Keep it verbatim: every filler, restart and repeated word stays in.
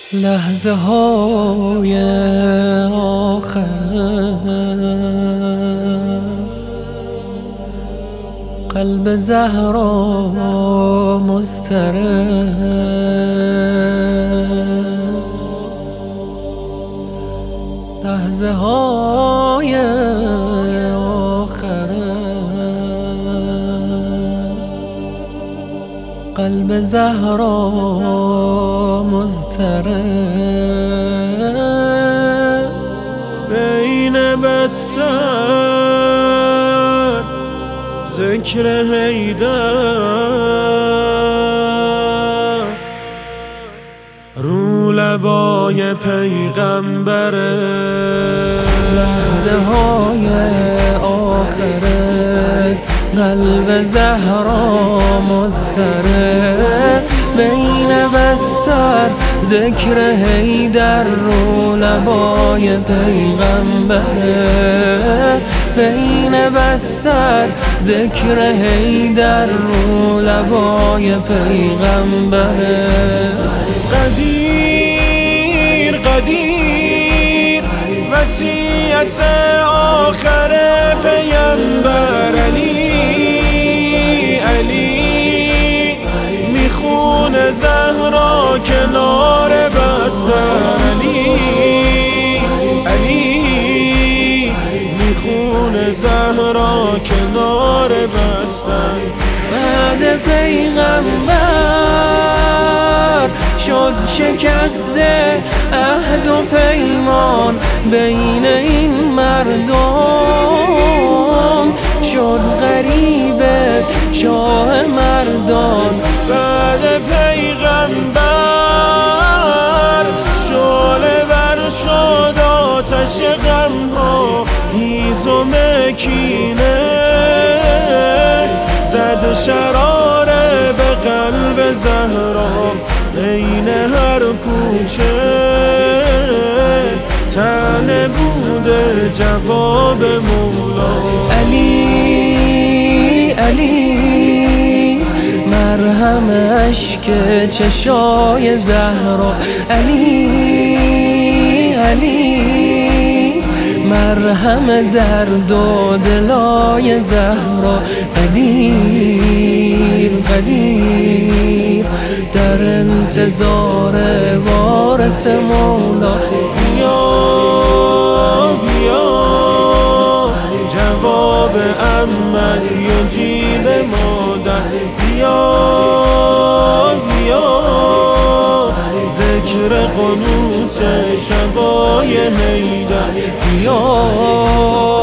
لحظه های آخر قلب زهرا مضطرب، لحظه های آخر قلب زهرا مضطرب. بین بستر ذکر حیدر، رو لبای پیغمبره. لحظه های آخر قلب زهرا مضطرب، بین بستر ذکر حیدر، رو لبای پیغمبره. بین بستر ذکر حیدر، رو لبای پیغمبره. قدیر قدیر وصیت آخر پیغمبر علی، علی میخونه زهرا کنار بستر، علی علی میخونه زهرا کنار بستر. بعد پیغمبر شد شکسته عهد و پیمان بین این مردم، شد غریب شاه مردان. بعد پیغمبر شعله ور شد آتش غم ها، هیزم کینه زد شراره به قلب زهرا. بین هر کوچه تنه بوده جواب مولا. علی علی مرهم اشک چشای زهرا، علی علی مرهم درد و دلای زهرا. قدیر قدیر در انتظار وارث مولا. بیا بیا جواب امن یجیب مادر، بیا بیا ذکر قنوت شبای حیدر، بیا